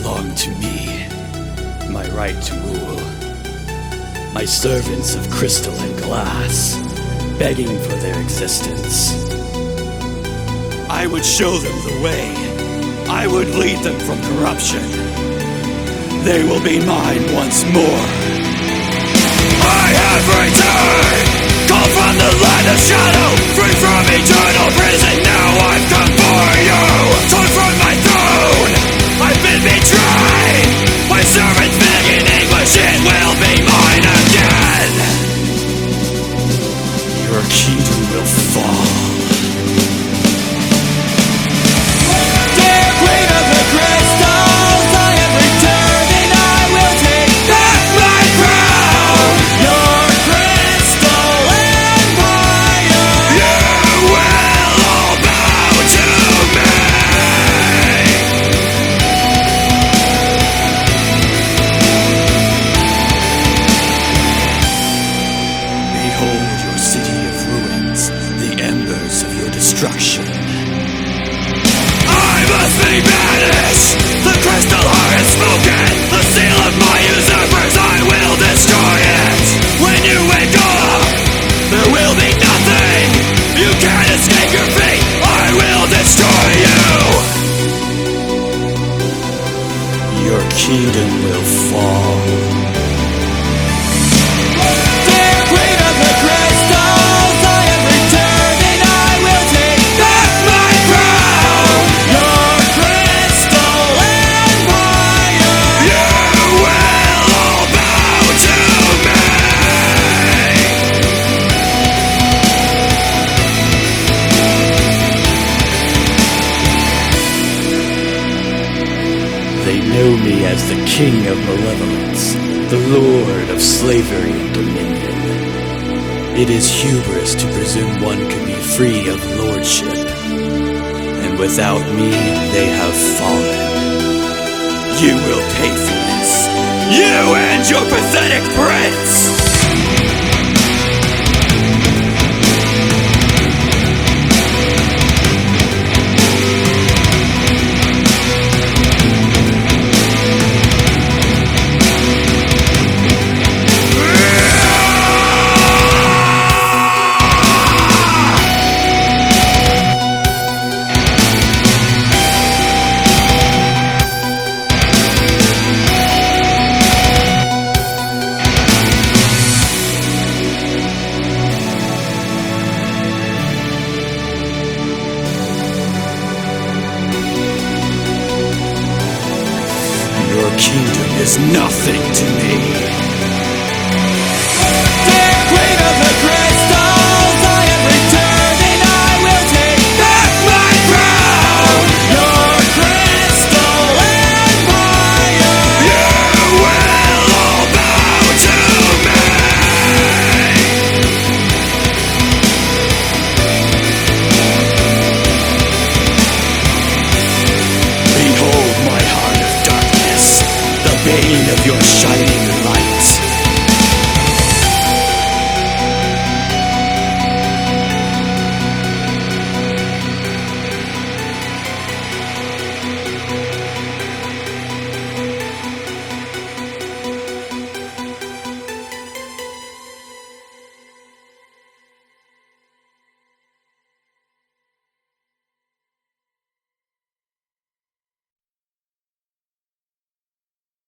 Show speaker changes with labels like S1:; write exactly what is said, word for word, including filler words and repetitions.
S1: belong to me, my right to rule. My servants of crystal and glass, begging for their existence. I would show them the way. I would lead them from corruption. They will be mine once more. I have returned, called from the land of shadow, free from eternal prison. Now I've come for you, torn from my throne. I've been betrayed. My servants beg in English, it will be mine again. Your kingdom will fall. Destruction. I must be banished. The crystal heart is spoken. The seal of my usurpers, I will destroy it. When you wake up, there will be nothing. You can't escape your fate. I will destroy you. Your kingdom will fall. They know me as the King of Malevolence, the Lord of Slavery and Dominion. It is hubris to presume one can be free of lordship. And without me, they have fallen. You will pay for this. You and your pathetic prince! Your kingdom is nothing to me.